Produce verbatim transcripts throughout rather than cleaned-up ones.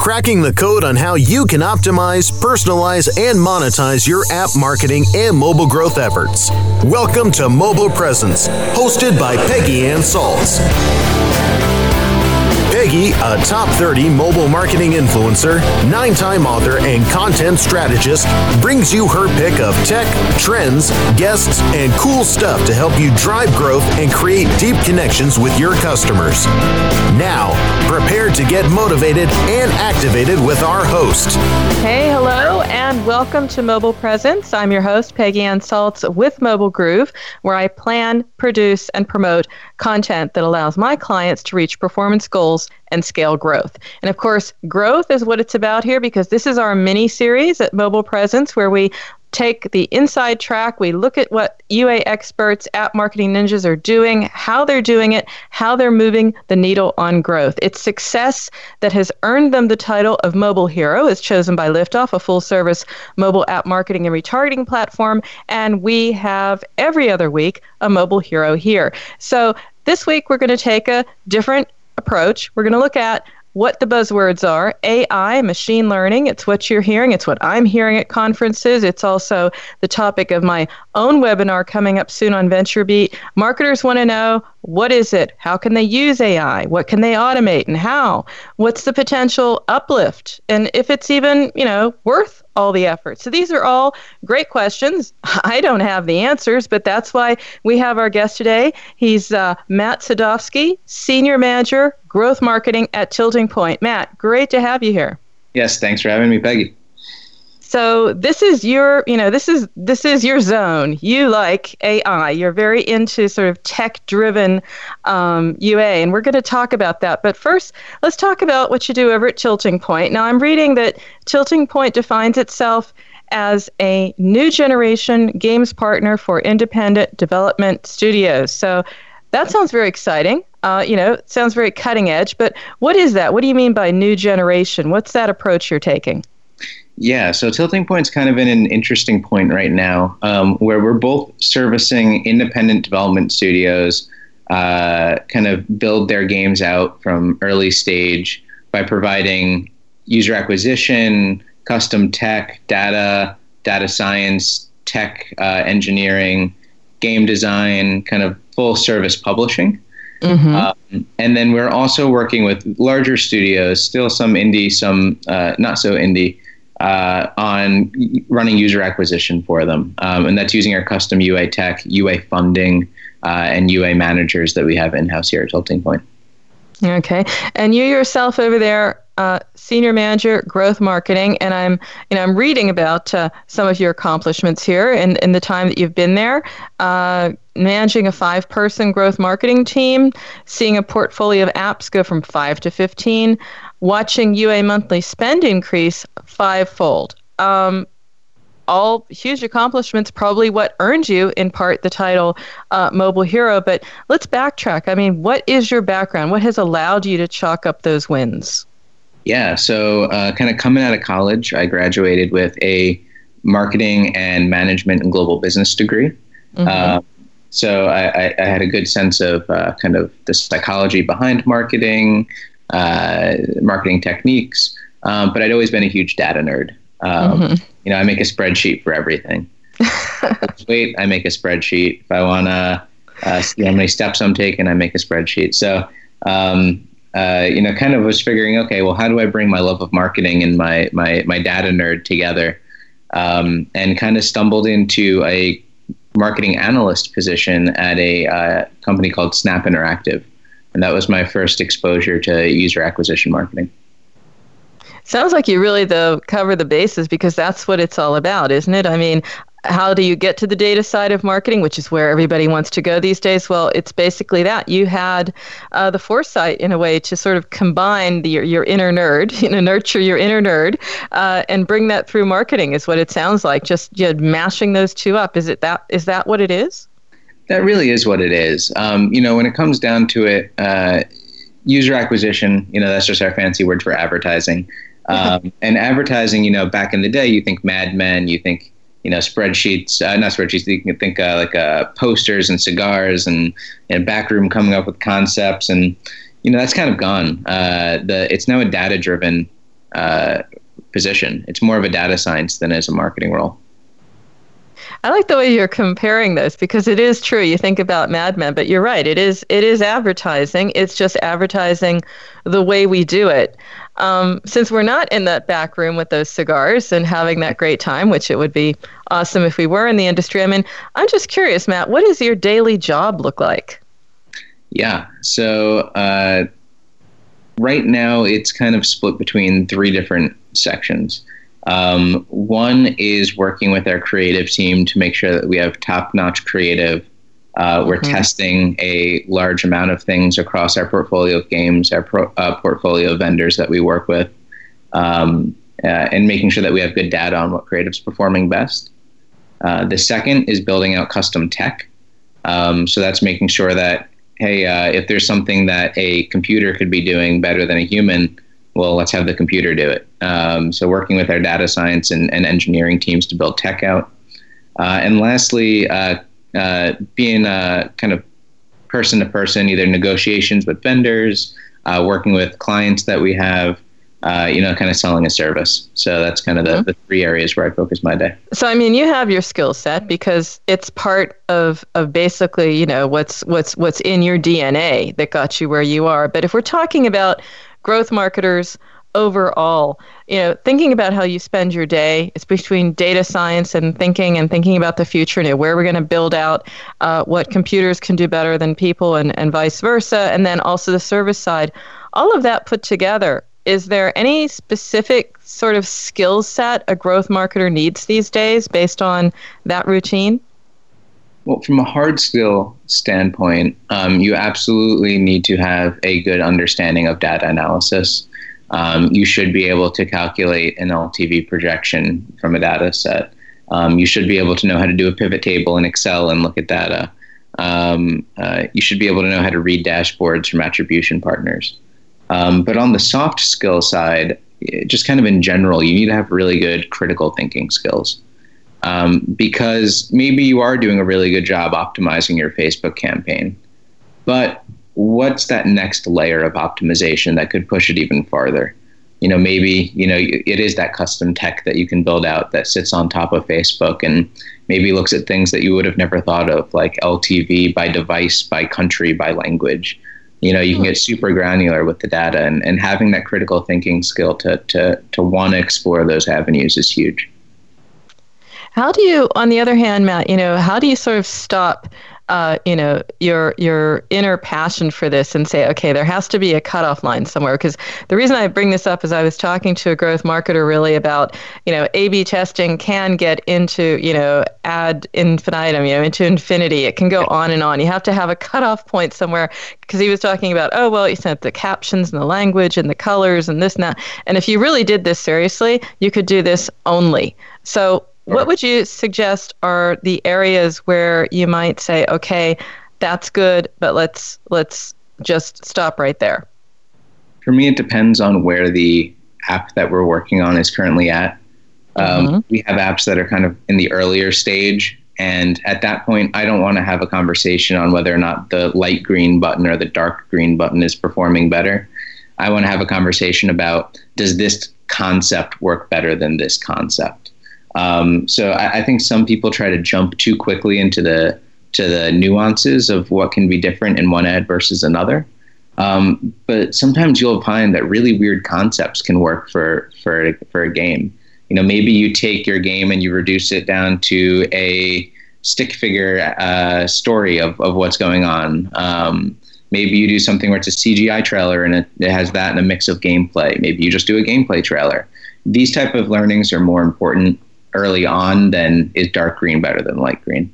cracking the code on how you can optimize, personalize, and monetize your app marketing and mobile growth efforts. Welcome to Mobile Presence, hosted by Peggy Ann Salz. Peggy, a top thirty mobile marketing influencer, nine-time author, and content strategist, brings you her pick of tech, trends, guests, and cool stuff to help you drive growth and create deep connections with your customers. Now, prepare to get motivated and activated with our host. Hey, hello, and welcome to Mobile Presence. I'm your host, Peggy Ann Salz with Mobile Groove, where I plan, produce, and promote content that allows my clients to reach performance goals and scale growth. And of course, growth is what it's about here, because this is our mini series at Mobile Presence, where we take the inside track. We look at what U A experts, app marketing ninjas are doing, how they're doing it, how they're moving the needle on growth. It's success that has earned them the title of Mobile Hero, as chosen by Liftoff, a full-service mobile app marketing and retargeting platform. And we have every other week a Mobile Hero here. So this week we're going to take a different approach. We're going to look at what the buzzwords are. A I, machine learning, it's what you're hearing. It's what I'm hearing at conferences. It's also the topic of my own webinar coming up soon on VentureBeat. Marketers want to know, what is it? How can they use A I? What can they automate and how? What's the potential uplift? And if it's even, you know, worth all the effort. So these are all great questions. I don't have the answers, but that's why we have our guest today. He's uh, Matt Sadowski, Senior Manager, Growth Marketing at Tilting Point. Matt, great to have you here. Yes, thanks for having me, Peggy. So this is your, you know, this is this is your zone. You like A I. You're very into sort of tech-driven um, U A, and we're going to talk about that. But first, let's talk about what you do over at Tilting Point. Now, I'm reading that Tilting Point defines itself as a new generation games partner for independent development studios. So that sounds very exciting. Uh, you know, it sounds very cutting edge. But what is that? What do you mean by new generation? What's that approach you're taking? Yeah, so Tilting Point's kind of in an interesting point right now, um, where we're both servicing independent development studios, uh, kind of build their games out from early stage by providing user acquisition, custom tech, data, data science, tech uh, engineering, game design, kind of full service publishing. Mm-hmm. Um, and then we're also working with larger studios, still some indie, some uh, not so indie, Uh, on running user acquisition for them. Um, and that's using our custom U A tech, U A funding, uh, and U A managers that we have in-house here at Tilting Point. Okay. And you yourself over there, uh, Senior Manager, Growth Marketing, and I'm you know, I'm reading about uh, some of your accomplishments here in, in the time that you've been there, uh, managing a five-person growth marketing team, seeing a portfolio of apps go from five to fifteen, watching U A monthly spend increase fivefold. Um, all huge accomplishments, probably what earned you, in part, the title uh, Mobile Hero. But let's backtrack. I mean, what is your background? What has allowed you to chalk up those wins? Yeah, so uh, kind of coming out of college, I graduated with a marketing and management and global business degree. Mm-hmm. Uh, so I, I had a good sense of uh, kind of the psychology behind marketing, uh, marketing techniques, um, but I'd always been a huge data nerd. Um, mm-hmm. You know, I make a spreadsheet for everything. Wait, I make a spreadsheet. If I want to uh, see how many steps I'm taking, I make a spreadsheet. So, um, uh, you know, kind of was figuring, okay, well, how do I bring my love of marketing and my my my data nerd together? Um, and kind of stumbled into a marketing analyst position at a uh, company called Snap Interactive. And that was my first exposure to user acquisition marketing. Sounds like you really, though, cover the bases, because that's what it's all about, isn't it? I mean, how do you get to the data side of marketing, which is where everybody wants to go these days? Well, it's basically that. You had uh, the foresight, in a way, to sort of combine the, your, your inner nerd, you know, nurture your inner nerd, uh, and bring that through marketing, is what it sounds like. Just you know, mashing those two up. Is it that? Is that what it is? That really is what it is. Um, you know, when it comes down to it, uh, user acquisition, you know, that's just our fancy word for advertising. Um, and advertising, you know, back in the day, you think Mad Men, you think, you know, spreadsheets, uh, not spreadsheets, you can think uh, like uh, posters and cigars and, and backroom coming up with concepts. And, you know, that's kind of gone. Uh, the It's now a data-driven uh, position. It's more of a data science than as a marketing role. I like the way you're comparing this because it is true. You think about Mad Men, but you're right. It is it is advertising. It's just advertising the way we do it. Um, since we're not in that back room with those cigars and having that great time, which it would be awesome if we were in the industry. I mean, I'm just curious, Matt, what does your daily job look like? Yeah. So uh, right now it's kind of split between three different sections. Um, one is working with our creative team to make sure that we have top-notch creative. Uh, we're mm-hmm. testing a large amount of things across our portfolio of games, our pro, uh, portfolio of vendors that we work with, um, uh, and making sure that we have good data on what creative's performing best. Uh, the second is building out custom tech. Um, so that's making sure that, hey, uh, if there's something that a computer could be doing better than a human, well, let's have the computer do it. Um, so working with our data science and, and engineering teams to build tech out. Uh, and lastly, uh, uh, being a kind of person to person, either negotiations with vendors, uh, working with clients that we have, uh, you know, kind of selling a service. So that's kind of the, mm-hmm. the three areas where I focus my day. So, I mean, you have your skill set because it's part of, of basically, you know, what's, what's, what's in your D N A that got you where you are. But if we're talking about growth marketers overall, you know, thinking about how you spend your day, it's between data science and thinking and thinking about the future, you know, where we're going to build out uh, what computers can do better than people and, and vice versa. And then also the service side, all of that put together. Is there any specific sort of skill set a growth marketer needs these days based on that routine? Well, from a hard skill standpoint, um, you absolutely need to have a good understanding of data analysis. Um, you should be able to calculate an L T V projection from a data set. Um, you should be able to know how to do a pivot table in Excel and look at data. Um, uh, you should be able to know how to read dashboards from attribution partners. Um, but on the soft skill side, just kind of in general, you need to have really good critical thinking skills. Um, because maybe you are doing a really good job optimizing your Facebook campaign, but what's that next layer of optimization that could push it even farther? You know, maybe, you know, it is that custom tech that you can build out that sits on top of Facebook and maybe looks at things that you would have never thought of, like L T V by device, by country, by language. You know, you can get super granular with the data, and, and having that critical thinking skill to to to want to explore those avenues is huge. How do you, on the other hand, Matt, you know, how do you sort of stop, uh, you know, your your inner passion for this and say, okay, there has to be a cutoff line somewhere? Because the reason I bring this up is I was talking to a growth marketer really about, you know, A B testing can get into, you know, ad infinitum, you know, into infinity. It can go on and on. You have to have a cutoff point somewhere, because he was talking about, oh, well, you sent the captions and the language and the colors and this and that. And if you really did this seriously, you could do this only. So what would you suggest are the areas where you might say, okay, that's good, but let's let's just stop right there? For me, it depends on where the app that we're working on is currently at. Um, mm-hmm. We have apps that are kind of in the earlier stage, and at that point, I don't want to have a conversation on whether or not the light green button or the dark green button is performing better. I want to have a conversation about, does this concept work better than this concept? Um, so I, I think some people try to jump too quickly into the to the nuances of what can be different in one ad versus another. Um, but sometimes you'll find that really weird concepts can work for for for a game. You know, maybe you take your game and you reduce it down to a stick figure uh, story of, of what's going on. Um, maybe you do something where it's a C G I trailer and it, it has that in a mix of gameplay. Maybe you just do a gameplay trailer. These type of learnings are more important early on than is dark green better than light green.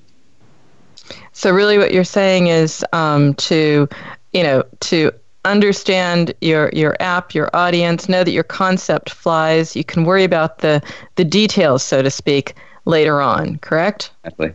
So really what you're saying is um, to, you know, to understand your your app, your audience, know that your concept flies. You can worry about the, the details, so to speak, later on, correct? Exactly.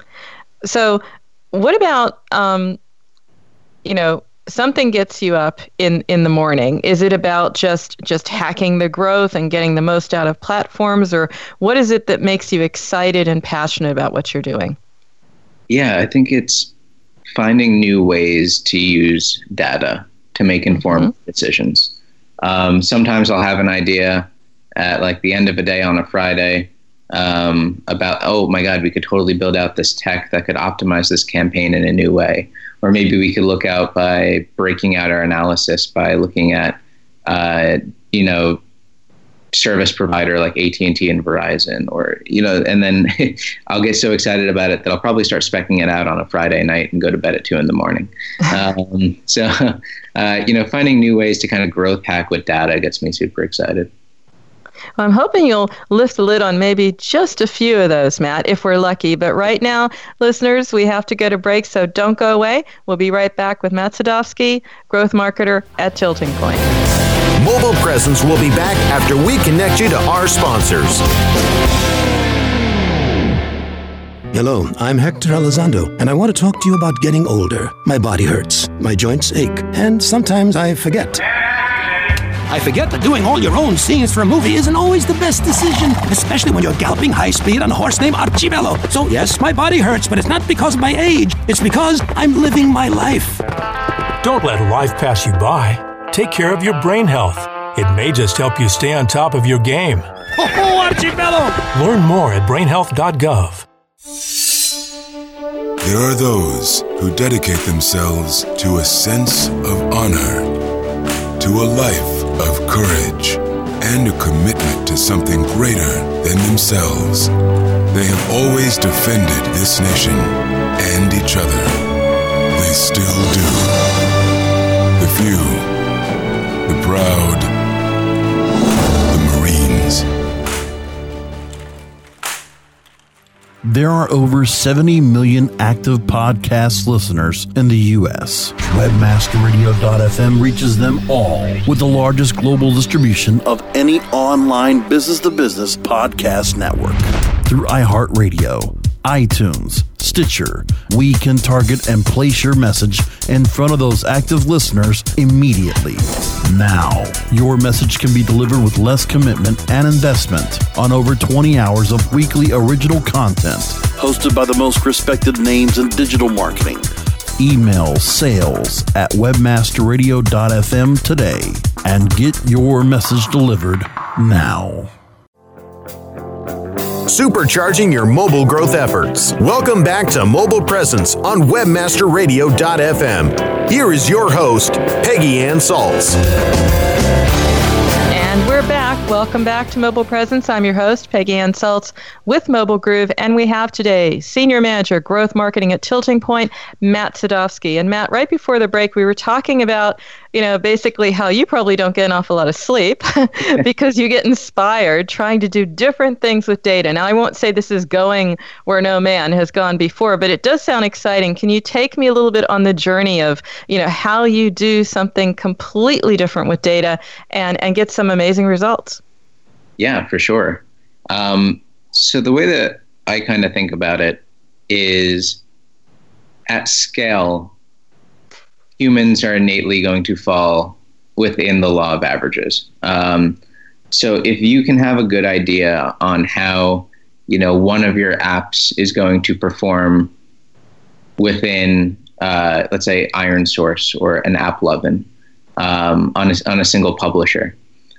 So what about, um, you know, something gets you up in, in the morning. Is it about just just hacking the growth and getting the most out of platforms, or what is it that makes you excited and passionate about what you're doing? Yeah, I think it's finding new ways to use data to make informed mm-hmm. decisions. Um, sometimes I'll have an idea at like the end of a day on a Friday um, about, oh my God, we could totally build out this tech that could optimize this campaign in a new way. Or maybe we could look out by breaking out our analysis by looking at, uh, you know, service provider like A T and T and Verizon, or, you know, and then I'll get so excited about it that I'll probably start speccing it out on a Friday night and go to bed at two in the morning. Um, so, uh, you know, finding new ways to kind of growth hack with data gets me super excited. Well, I'm hoping you'll lift the lid on maybe just a few of those, Matt, if we're lucky. But right now, listeners, we have to go to break, so don't go away. We'll be right back with Matt Sadowski, growth marketer at Tilting Point. Mobile Presence will be back after we connect you to our sponsors. Hello, I'm Hector Elizondo, and I want to talk to you about getting older. My body hurts, my joints ache, and sometimes I forget. I forget that doing all your own scenes for a movie isn't always the best decision, especially when you're galloping high speed on a horse named Archibello. So yes, my body hurts, but it's not because of my age. It's because I'm living my life. Don't let life pass you by. Take care of your brain health. It may just help you stay on top of your game. Oh, Archibello! Learn more at brain health dot gov. There are those who dedicate themselves to a sense of honor, to a life of courage, and a commitment to something greater than themselves. They have always defended this nation and each other. They still do. The few, the proud, the Marines. There are over seventy million active podcast listeners in the U S Webmaster Radio dot f m reaches them all with the largest global distribution of any online business-to-business podcast network. Through iHeartRadio, iTunes, Stitcher, we can target and place your message in front of those active listeners immediately. Now, your message can be delivered with less commitment and investment on over twenty hours of weekly original content hosted by the most respected names in digital marketing. Email sales at webmaster radio dot f m today and get your message delivered now. Supercharging your mobile growth efforts. Welcome back to Mobile Presence on webmaster radio dot f m. Here is your host, Peggy Ann Salz. And we're back. Welcome back to Mobile Presence. I'm your host, Peggy Ann Salz with Mobile Groove, and we have today Senior Manager, Growth Marketing at Tilting Point, Matt Sadowski. And Matt, right before the break, we were talking about, you know, basically how you probably don't get an awful lot of sleep because you get inspired trying to do different things with data. Now, I won't say this is going where no man has gone before, but it does sound exciting. Can you take me a little bit on the journey of, you know, how you do something completely different with data and, and get some amazing results? Yeah, for sure. Um, so the way that I kind of think about it is at scale, humans are innately going to fall within the law of averages. Um, so if you can have a good idea on how, you know, one of your apps is going to perform within, uh, let's say, IronSource or an AppLovin um, on a, on a single publisher,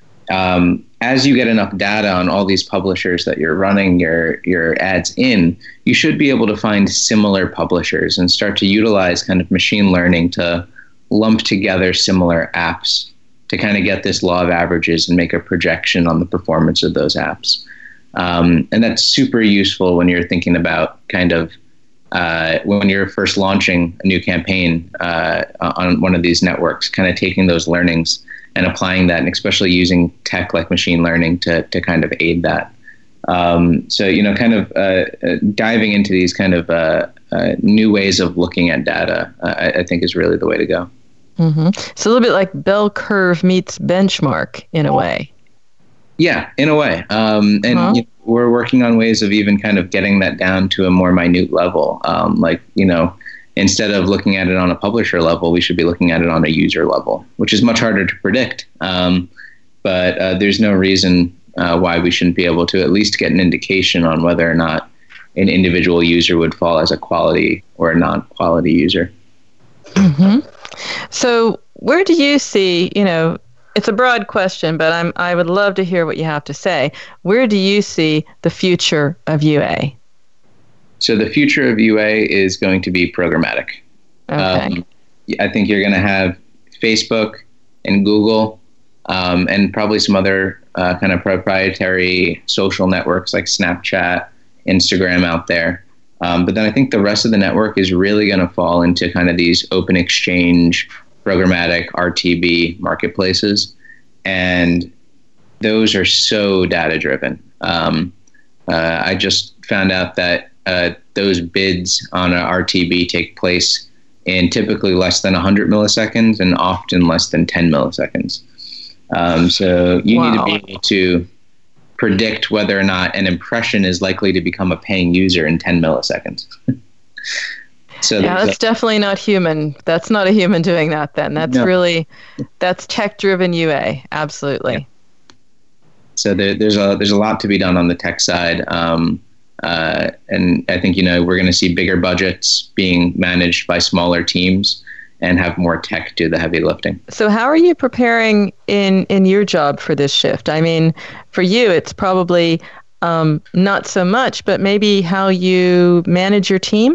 um, as you get enough data on all these publishers that you're running your your ads in, you should be able to find similar publishers and start to utilize kind of machine learning to lump together similar apps to kind of get this law of averages and make a projection on the performance of those apps. Um, and that's super useful when you're thinking about kind of uh, when you're first launching a new campaign uh, on one of these networks, kind of taking those learnings and applying that, and especially using tech like machine learning to to kind of aid that. Um, so, you know, kind of uh, uh, diving into these kind of uh, uh, new ways of looking at data, uh, I, I think is really the way to go. Mm-hmm. It's a little bit like bell curve meets benchmark in a way. Yeah, in a way. Um, and huh? you know, we're working on ways of even kind of getting that down to a more minute level. Um, like, you know, instead of looking at it on a publisher level, we should be looking at it on a user level, which is much harder to predict. Um, but uh, there's no reason uh, why we shouldn't be able to at least get an indication on whether or not an individual user would fall as a quality or a non-quality user. Mm-hmm. So where do you see, you know, It's a broad question, but I'm I would love to hear what you have to say. Where do you see the future of U A? So the future of U A is going to be programmatic. Okay. Um, I think you're going to have Facebook and Google um, and probably some other uh, kind of proprietary social networks like Snapchat, Instagram out there. Um, but then I think the rest of the network is really going to fall into kind of these open exchange, programmatic, R T B marketplaces. And those are so data driven. Um, uh, I just found out that uh, those bids on a R T B take place in typically less than one hundred milliseconds and often less than ten milliseconds. Um, so you wow. need to be able to predict whether or not an impression is likely to become a paying user in ten milliseconds. So yeah, that's a, definitely not human. That's not a human doing that then. That's no. really, that's tech-driven U A. Absolutely. Yeah. So there, there's a there's a lot to be done on the tech side. Um, uh, and I think, you know, we're going to see bigger budgets being managed by smaller teams and have more tech do the heavy lifting. So how are you preparing in, in your job for this shift? I mean, for you, it's probably um, not so much, but maybe how you manage your team?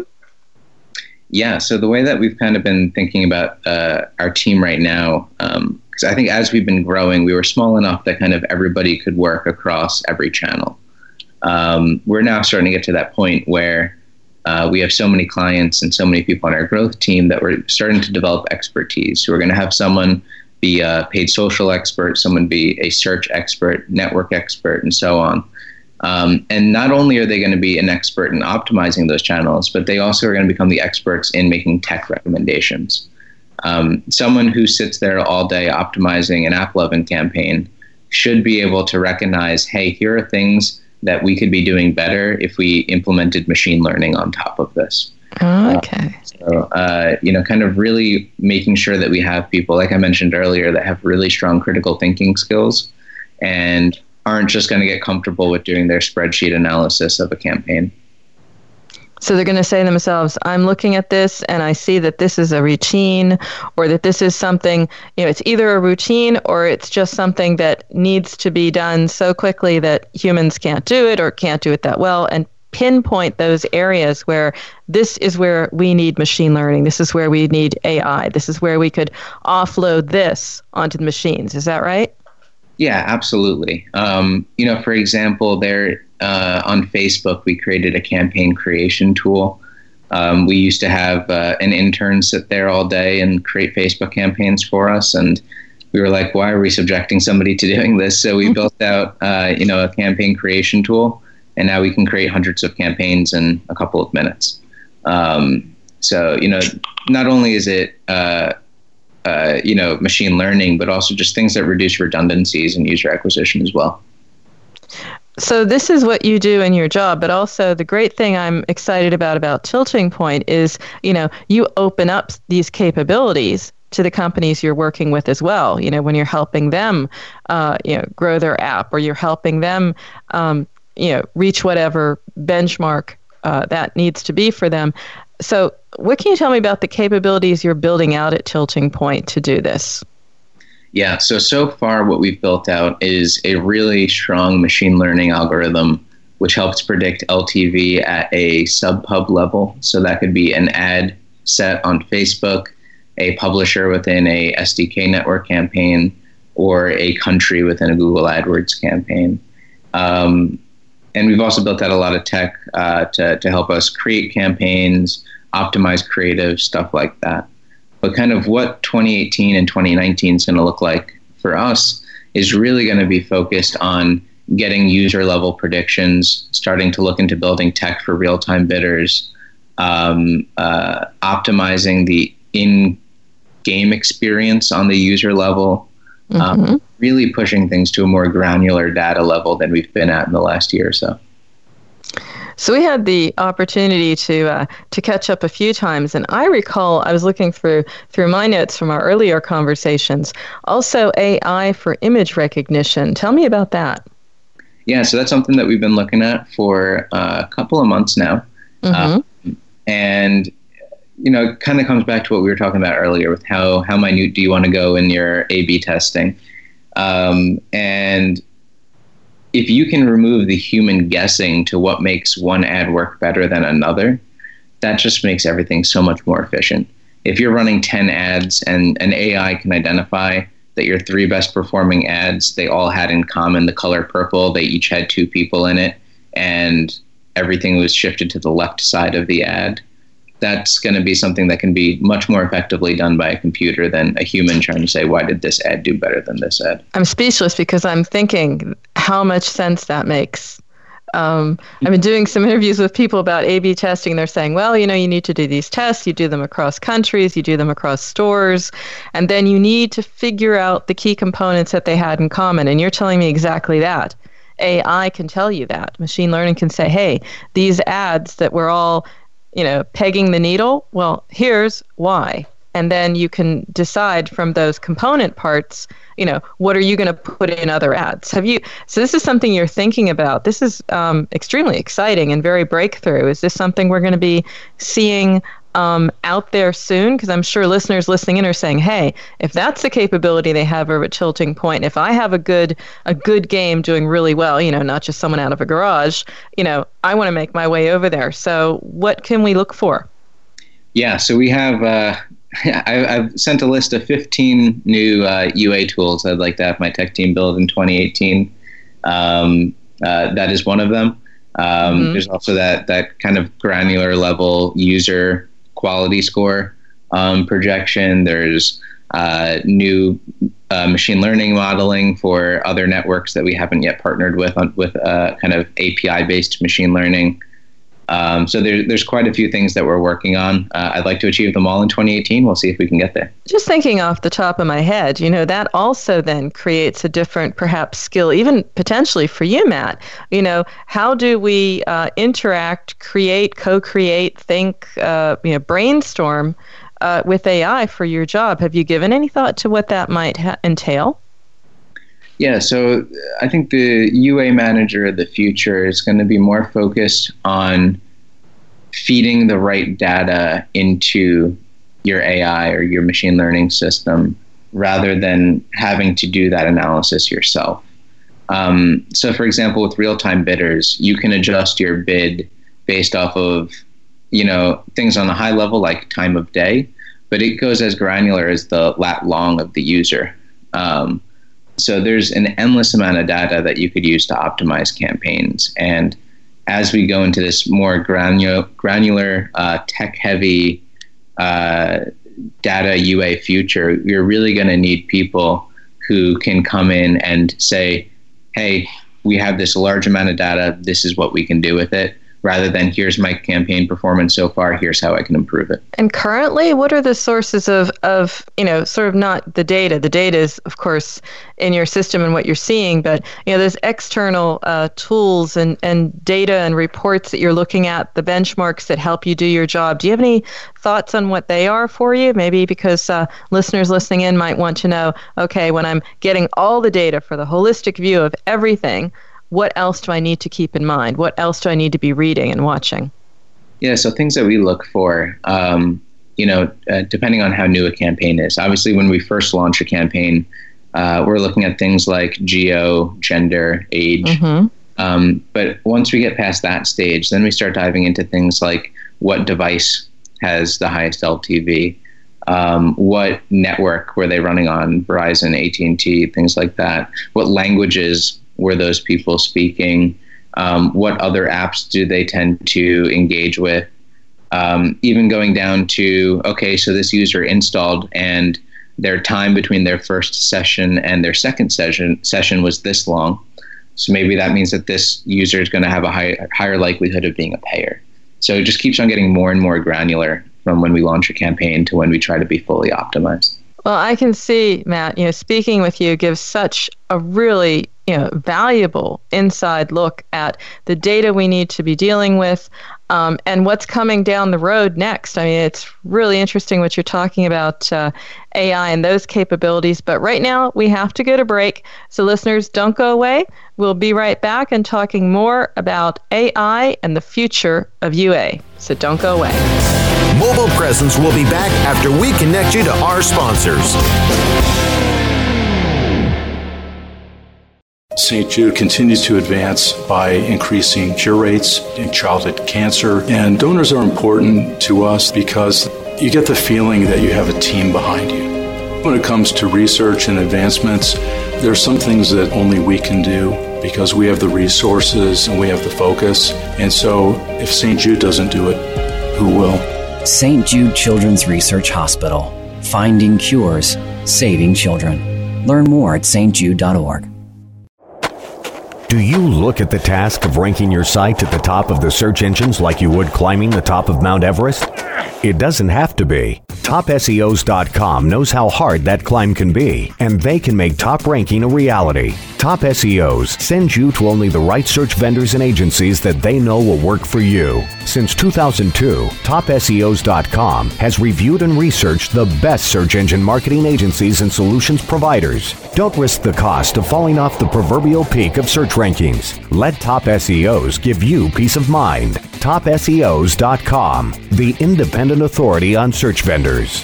Yeah, so the way that we've kind of been thinking about uh, our team right now, um, because I think as we've been growing, we were small enough that kind of everybody could work across every channel. Um, we're now starting to get to that point where uh, we have so many clients and so many people on our growth team that we're starting to develop expertise. So we're going to have someone be a paid social expert, someone be a search expert, network expert, and so on. Um, and not only are they going to be an expert in optimizing those channels, but they also are going to become the experts in making tech recommendations. Um, someone who sits there all day optimizing an AppLovin campaign should be able to recognize, hey, here are things that we could be doing better if we implemented machine learning on top of this. Oh, okay. Uh, so, uh, you know, kind of really making sure that we have people, like I mentioned earlier, that have really strong critical thinking skills and aren't just going to get comfortable with doing their spreadsheet analysis of a campaign. So they're going to say to themselves, I'm looking at this and I see that this is a routine, or that this is something, you know, it's either a routine or it's just something that needs to be done so quickly that humans can't do it or can't do it that well, and pinpoint those areas where this is where we need machine learning. This is where we need A I. This is where we could offload this onto the machines. Is that right? Yeah, absolutely. Um, you know, for example, there uh, on Facebook, we created a campaign creation tool. Um, we used to have uh, an intern sit there all day and create Facebook campaigns for us, and we were like, "Why are we subjecting somebody to doing this?" So we built out, uh, you know, a campaign creation tool, and now we can create hundreds of campaigns in a couple of minutes. Um, so, you know, not only is it uh, Uh, you know, machine learning, but also just things that reduce redundancies and user acquisition as well. So this is what you do in your job, but also the great thing I'm excited about about Tilting Point is, you know, you open up these capabilities to the companies you're working with as well. You know, when you're helping them, uh, you know, grow their app, or you're helping them, um, you know, reach whatever benchmark uh, that needs to be for them. So what can you tell me about the capabilities you're building out at Tilting Point to do this? Yeah, so, so far what we've built out is a really strong machine learning algorithm which helps predict L T V at a sub-pub level. So that could be an ad set on Facebook, a publisher within a S D K network campaign, or a country within a Google AdWords campaign. Um, And we've also built out a lot of tech uh, to, to help us create campaigns, optimize creative, stuff like that. But kind of what twenty eighteen and twenty nineteen is going to look like for us is really going to be focused on getting user-level predictions, starting to look into building tech for real-time bidders, um, uh, optimizing the in-game experience on the user level, mm-hmm. um, really pushing things to a more granular data level than we've been at in the last year or so. So we had the opportunity to uh, to catch up a few times, and I recall I was looking through through my notes from our earlier conversations. Also, A I for image recognition. Tell me about that. Yeah, so that's something that we've been looking at for uh, a couple of months now, mm-hmm. uh, and you know, it kind of comes back to what we were talking about earlier with how how minute do you want to go in your A B testing. Um, and if you can remove the human guessing to what makes one ad work better than another, that just makes everything so much more efficient. If you're running ten ads and an A I can identify that your three best performing ads, they all had in common the color purple, they each had two people in it, and everything was shifted to the left side of the ad, that's going to be something that can be much more effectively done by a computer than a human trying to say, why did this ad do better than this ad? I'm speechless because I'm thinking how much sense that makes. Um, I've been doing some interviews with people about A B testing. They're saying, well, you know, you need to do these tests. You do them across countries. You do them across stores. And then you need to figure out the key components that they had in common. And you're telling me exactly that. A I can tell you that. Machine learning can say, hey, these ads that we're all, you know, pegging the needle, well, here's why. And then you can decide from those component parts, you know, what are you going to put in other ads? Have you? So this is something you're thinking about. This is um, extremely exciting and very breakthrough. Is this something we're going to be seeing um, out there soon? Because I'm sure listeners listening in are saying, hey, if that's the capability they have over at Tilting Point, if I have a good a good game doing really well, you know, not just someone out of a garage, you know, I want to make my way over there. So what can we look for? Yeah, so we have... Uh I've sent a list of fifteen new uh, U A tools I'd like to have my tech team build in twenty eighteen. Um, uh, that is one of them. Um, mm-hmm. There's also that that kind of granular level user quality score um, projection. There's uh, new uh, machine learning modeling for other networks that we haven't yet partnered with on, with uh, kind of A P I-based machine learning. Um, so there, there's quite a few things that we're working on. Uh, I'd like to achieve them all in twenty eighteen. We'll see if we can get there. Just thinking off the top of my head, you know, that also then creates a different perhaps skill, even potentially for you, Matt. You know, how do we uh, interact, create, co-create, think, uh, you know, brainstorm uh, with A I for your job? Have you given any thought to what that might ha- entail? Yeah, so I think the U A manager of the future is going to be more focused on feeding the right data into your A I or your machine learning system rather than having to do that analysis yourself. Um, so, for example, with real-time bidders, you can adjust your bid based off of, you know, things on a high level like time of day, but it goes as granular as the lat long of the user. Um, So there's an endless amount of data that you could use to optimize campaigns. And as we go into this more granular, granular uh, tech-heavy uh, data U A future, you're really going to need people who can come in and say, hey, we have this large amount of data. This is what we can do with it. Rather than here's my campaign performance so far, here's how I can improve it. And currently, what are the sources of, of, you know, sort of not the data? The data is, of course, in your system and what you're seeing, but, you know, there's external uh, tools and, and data and reports that you're looking at, the benchmarks that help you do your job. Do you have any thoughts on what they are for you? Maybe because uh, listeners listening in might want to know, okay, when I'm getting all the data for the holistic view of everything, what else do I need to keep in mind? What else do I need to be reading and watching? Yeah, so things that we look for, um, you know, uh, depending on how new a campaign is. Obviously, when we first launch a campaign, uh, we're looking at things like geo, gender, age. Mm-hmm. Um, but once we get past that stage, then we start diving into things like what device has the highest L T V, um, what network were they running on, Verizon, A T and T, things like that, what languages were those people speaking, um, what other apps do they tend to engage with, um, even going down to, okay, so this user installed and their time between their first session and their second session session was this long. So maybe that means that this user is going to have a high, higher likelihood of being a payer. So it just keeps on getting more and more granular from when we launch a campaign to when we try to be fully optimized. Well, I can see, Matt, you know, speaking with you gives such a really, you know, valuable inside look at the data we need to be dealing with um, and what's coming down the road next. I mean, it's really interesting what you're talking about, uh, A I and those capabilities. But right now, we have to go to break. So listeners, don't go away. We'll be right back and talking more about A I and the future of U A. So don't go away. Mobile Presence will be back after we connect you to our sponsors. Saint Jude continues to advance by increasing cure rates in childhood cancer, and donors are important to us because you get the feeling that you have a team behind you. When it comes to research and advancements, there are some things that only we can do because we have the resources and we have the focus, and so if Saint Jude doesn't do it, who will? Saint Jude Children's Research Hospital. Finding cures, saving children. Learn more at s t jude dot org. Do you look at the task of ranking your site at the top of the search engines like you would climbing the top of Mount Everest? It doesn't have to be. top S E Os dot com knows how hard that climb can be, and they can make top ranking a reality. Top S E Os sends you to only the right search vendors and agencies that they know will work for you. Since two thousand two, top S E Os dot com has reviewed and researched the best search engine marketing agencies and solutions providers. Don't risk the cost of falling off the proverbial peak of search rankings. Let Top S E Os give you peace of mind. top S E Os dot com, the independent authority on search vendors.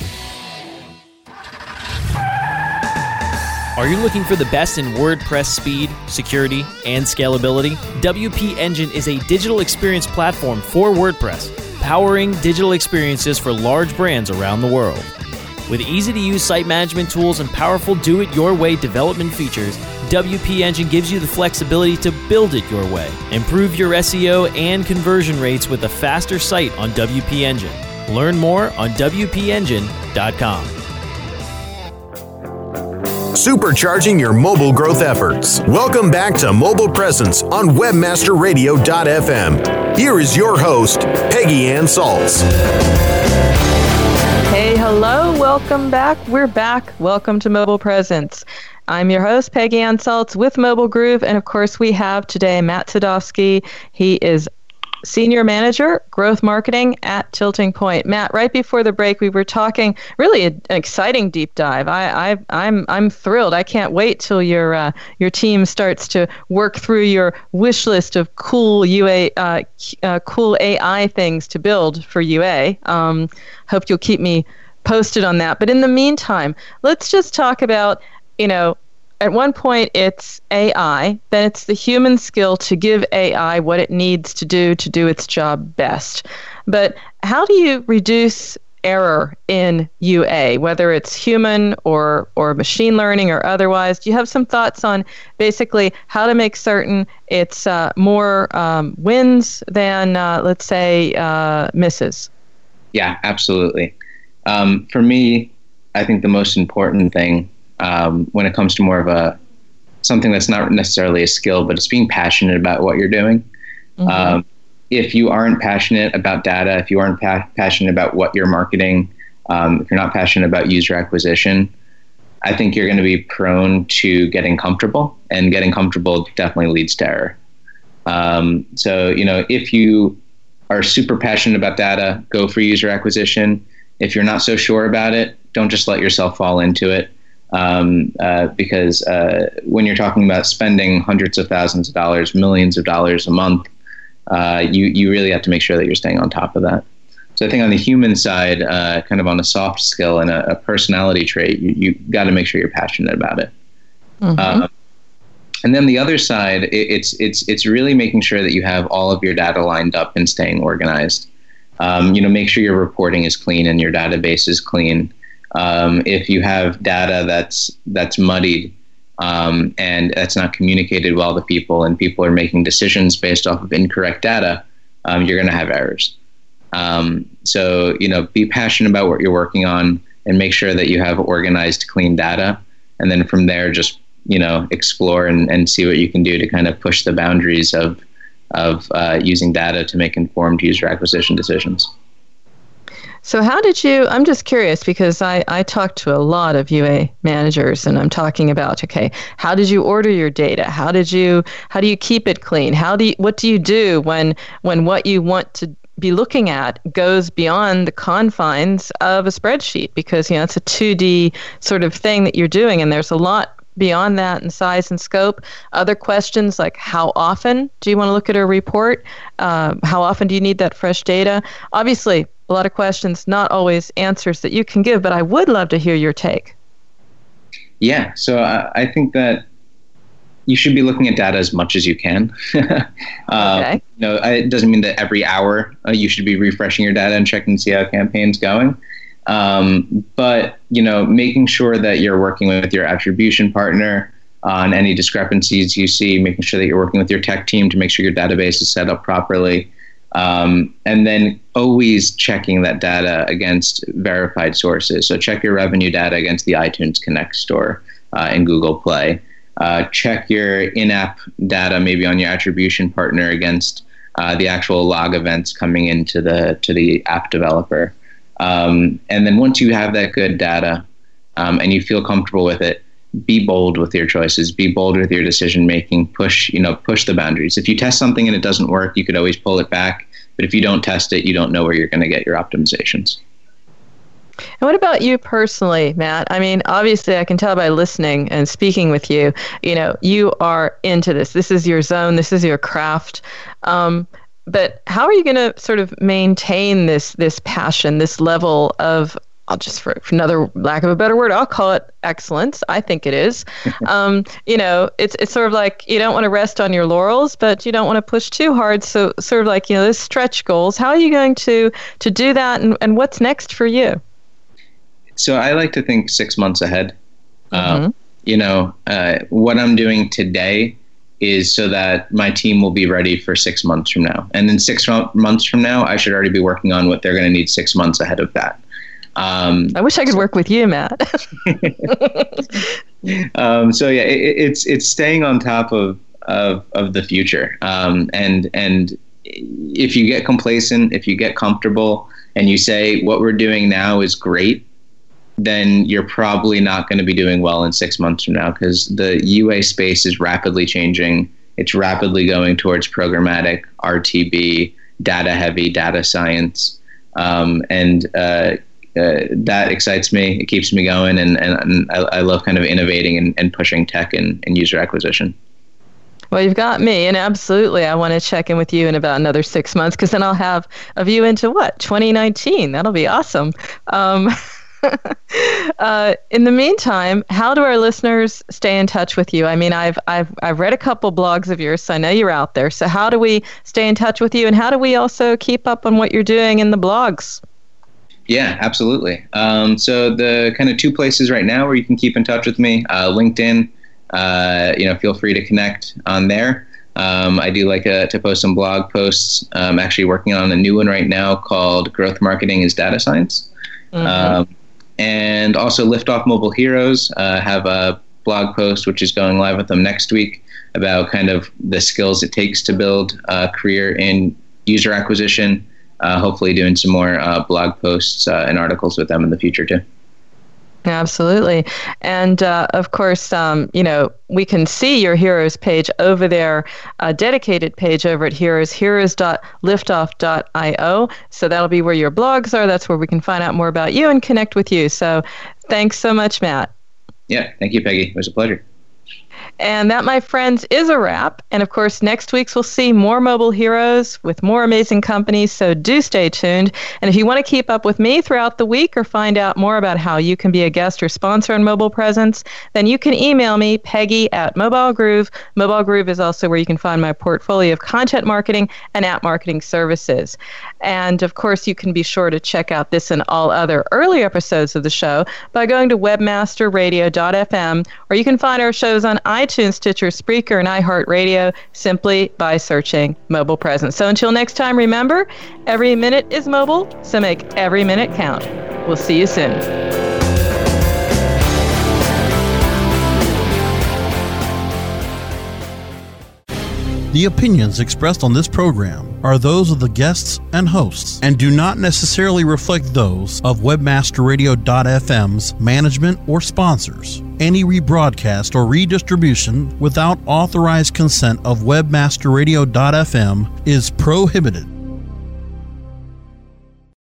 Are you looking for the best in WordPress speed, security, and scalability? W P Engine is a digital experience platform for WordPress, powering digital experiences for large brands around the world. With easy-to-use site management tools and powerful do-it-your-way development features, W P Engine gives you the flexibility to build it your way. Improve your S E O and conversion rates with a faster site on W P Engine. Learn more on W P engine dot com. Supercharging your mobile growth efforts. Welcome back to Mobile Presence on webmaster radio dot f m. Here is your host, Peggy Ann Salz. Hey, hello, welcome back. We're back. Welcome to Mobile Presence. I'm your host, Peggy Ann Salz with Mobile Groove, and of course we have today Matt Sadowski. He is Senior Manager, Growth Marketing at Tilting Point. Matt, right before the break, we were talking really an exciting deep dive. I, I, I'm, I'm thrilled. I can't wait till your, uh, your team starts to work through your wish list of cool U A, uh, uh, cool A I things to build for U A. Um, hope you'll keep me posted on that. But in the meantime, let's just talk about, you know, at one point, it's A I, then it's the human skill to give A I what it needs to do to do its job best. But how do you reduce error in U A, whether it's human or or machine learning or otherwise? Do you have some thoughts on basically how to make certain it's uh, more um, wins than, uh, let's say, uh, misses? Yeah, absolutely. Um, for me, I think the most important thing Um, when it comes to more of a something that's not necessarily a skill, but it's being passionate about what you're doing. Mm-hmm. Um, if you aren't passionate about data, if you aren't pa- passionate about what you're marketing, um, if you're not passionate about user acquisition, I think you're going to be prone to getting comfortable, and getting comfortable definitely leads to error. Um, so, you know, if you are super passionate about data, go for user acquisition. If you're not so sure about it, don't just let yourself fall into it. Um, uh, because uh, when you're talking about spending hundreds of thousands of dollars, millions of dollars a month, uh, you you really have to make sure that you're staying on top of that. So I think on the human side, uh, kind of on a soft skill and a, a personality trait, you you got to make sure you're passionate about it. Mm-hmm. Um, and then the other side, it, it's it's it's really making sure that you have all of your data lined up and staying organized. Um, you know, make sure your reporting is clean and your database is clean. Um, if you have data that's that's muddied um, and that's not communicated well to people, and people are making decisions based off of incorrect data, um, you're going to have errors. Um, so, you know, be passionate about what you're working on and make sure that you have organized, clean data. And then from there, just, you know, explore and, and see what you can do to kind of push the boundaries of, of uh, using data to make informed user acquisition decisions. So how did you, I'm just curious because I, I talked to a lot of U A managers, and I'm talking about, okay, how did you order your data? How did you, how do you keep it clean? How do you, what do you do when, when what you want to be looking at goes beyond the confines of a spreadsheet? Because, you know, it's a two D sort of thing that you're doing, and there's a lot beyond that in size and scope. Other questions like how often do you want to look at a report? Uh, how often do you need that fresh data? Obviously, a lot of questions, not always answers that you can give, but I would love to hear your take. Yeah, so uh, I think that you should be looking at data as much as you can. uh, okay. You know, it doesn't mean that every hour uh, you should be refreshing your data and checking to see how a campaign's going. Um, but, you know, making sure that you're working with your attribution partner on any discrepancies you see, making sure that you're working with your tech team to make sure your database is set up properly. Um, and then always checking that data against verified sources. So check your revenue data against the iTunes Connect store uh, and Google Play. Uh, check your in-app data, maybe on your attribution partner, against uh, the actual log events coming into the to the app developer. Um, and then once you have that good data um, and you feel comfortable with it, be bold with your choices. Be bold with your decision making. Push, you know, push the boundaries. If you test something and it doesn't work, you could always pull it back. But if you don't test it, you don't know where you're going to get your optimizations. And what about you personally, Matt? I mean, obviously, I can tell by listening and speaking with you, you know, you are into this. This is your zone. This is your craft. Um, but how are you going to sort of maintain this this passion, this level of, I'll just, for, for another lack of a better word, I'll call it excellence. I think it is. um, you know, it's it's sort of like you don't want to rest on your laurels, but you don't want to push too hard. So sort of like, you know, those stretch goals. How are you going to to do that, and, and what's next for you? So I like to think six months ahead. Mm-hmm. Um, you know, uh, what I'm doing today is so that my team will be ready for six months from now. And then six months from now, I should already be working on what they're going to need six months ahead of that. Um, I wish I could work with you, Matt. um, so yeah, it, it's it's staying on top of of, of the future. Um, and and if you get complacent, if you get comfortable, and you say what we're doing now is great, then you're probably not going to be doing well in six months from now, because the U A space is rapidly changing. It's rapidly going towards programmatic, R T B, data heavy, data science. Um, and uh, uh, that excites me. It keeps me going. And, and, and I, I love kind of innovating and, and pushing tech and, and user acquisition. Well, you've got me, and absolutely, I want to check in with you in about another six months, because then I'll have a view into what, twenty nineteen. That'll be awesome. Um, uh, in the meantime, how do our listeners stay in touch with you? I mean, I've I've I've read a couple blogs of yours, so I know you're out there. So how do we stay in touch with you, and how do we also keep up on what you're doing in the blogs? Yeah, absolutely. Um, so the kind of two places right now where you can keep in touch with me, uh, LinkedIn. Uh, you know, feel free to connect on there. Um, I do like uh, to post some blog posts. I'm actually working on a new one right now called Growth Marketing is Data Science. Mm-hmm. Um, and also Liftoff Mobile Heroes uh, have a blog post which is going live with them next week about kind of the skills it takes to build a career in user acquisition. Uh, hopefully doing some more uh, blog posts uh, and articles with them in the future too. Absolutely. And uh, of course, um, you know, we can see your Heroes page over there, a dedicated page over at Heroes, heroes dot liftoff dot io. So that'll be where your blogs are. That's where we can find out more about you and connect with you. So thanks so much, Matt. Yeah, thank you, Peggy. It was a pleasure. And that, my friends, is a wrap. And of course, next week we'll see more mobile heroes with more amazing companies. So do stay tuned. And if you want to keep up with me throughout the week or find out more about how you can be a guest or sponsor on Mobile Presence, then you can email me, Peggy at Mobile Groove. Mobile Groove is also where you can find my portfolio of content marketing and app marketing services. And of course, you can be sure to check out this and all other earlier episodes of the show by going to webmaster radio dot f m, or you can find our shows on iTunes, Stitcher, Spreaker, and iHeartRadio simply by searching Mobile Presence. So until next time, remember, every minute is mobile, so make every minute count. We'll see you soon. The opinions expressed on this program are those of the guests and hosts and do not necessarily reflect those of webmaster radio dot f m's management or sponsors. Any rebroadcast or redistribution without authorized consent of webmaster radio dot f m is prohibited.